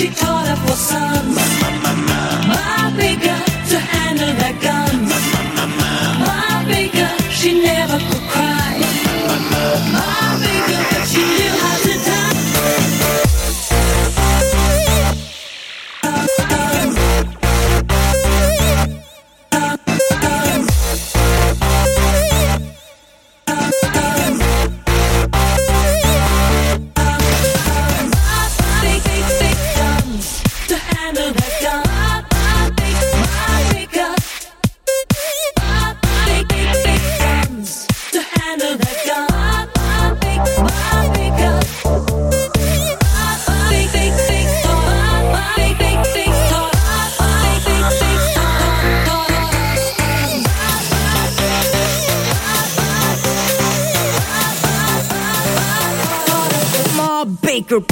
she taught her four sons. My big girl to handle that gun. My big girl, she never could cry. My big girl, but she knew how to dance. Baker.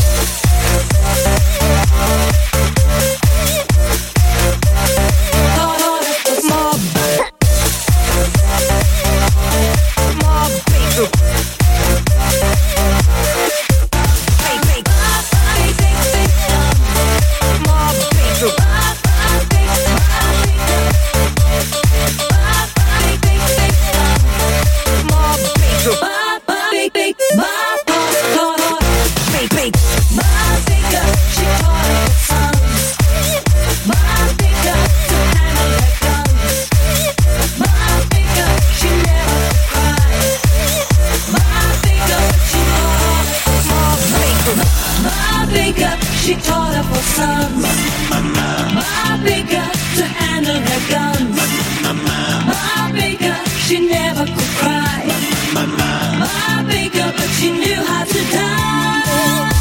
She taught her four sons. My big girl to handle her gun. My big girl, she never could cry. My big girl, but she knew how to dance.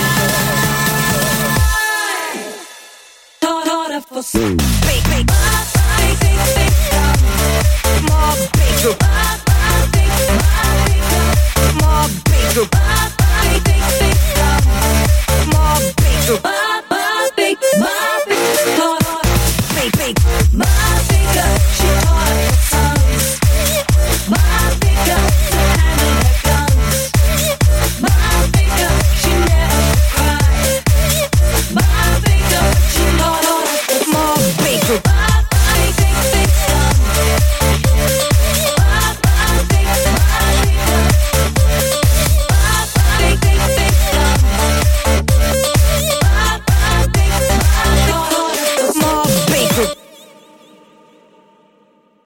Taught her for some.